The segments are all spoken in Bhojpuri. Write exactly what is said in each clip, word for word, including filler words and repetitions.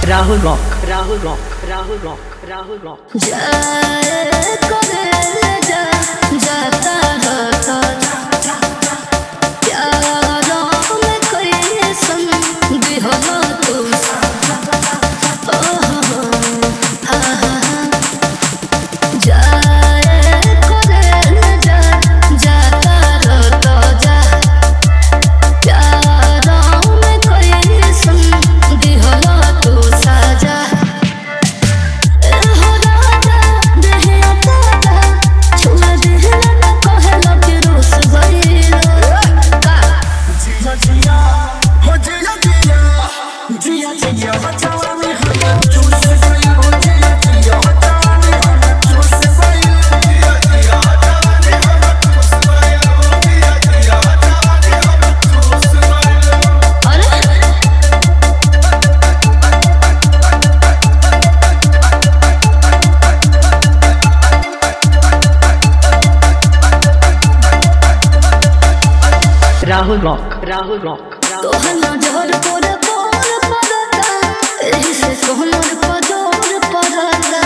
Rahul Rock, Rahul Rock, Rahul Rock, Rahul Rock. जाए करे जा जाता रहता प्यारों में कोई संग भी हो तू जाए करे जा जाता रहता जा प्यारों में कोई संग भी हो तू साजा Rahul Rock, Rahul Rock, Rahul Rock. कहना जोर पर पर पड़ता एही से कहना पर जोर पड़ता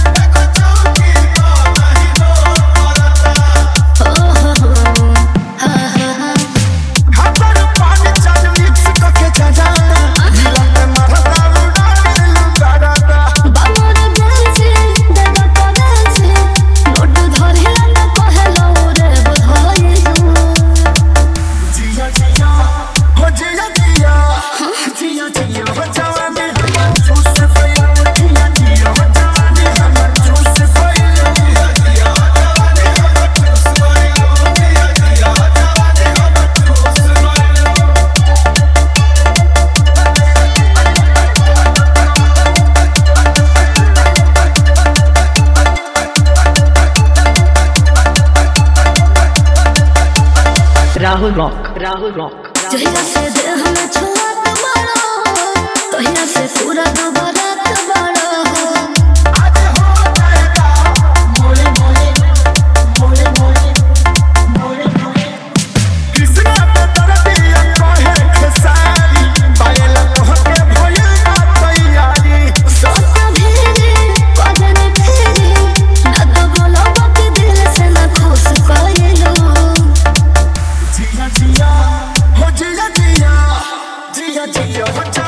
Rahul Rock, Rahul Rock. जहिया से देह में छुआत बड़ा हो तहिया से पूरा दुबारात बड़ा हो आज हो जाएगा मोले मोले मोले मोले मोले मोले कृष्णा पे तरदिया कहे खेसारी पायल तोहके भइल बा तैयारी सोत भेरे पगन फेरे ना तो बोलो बात दिल से ना खुश कइलो जिया जिया हो जिया जिया जिया जिया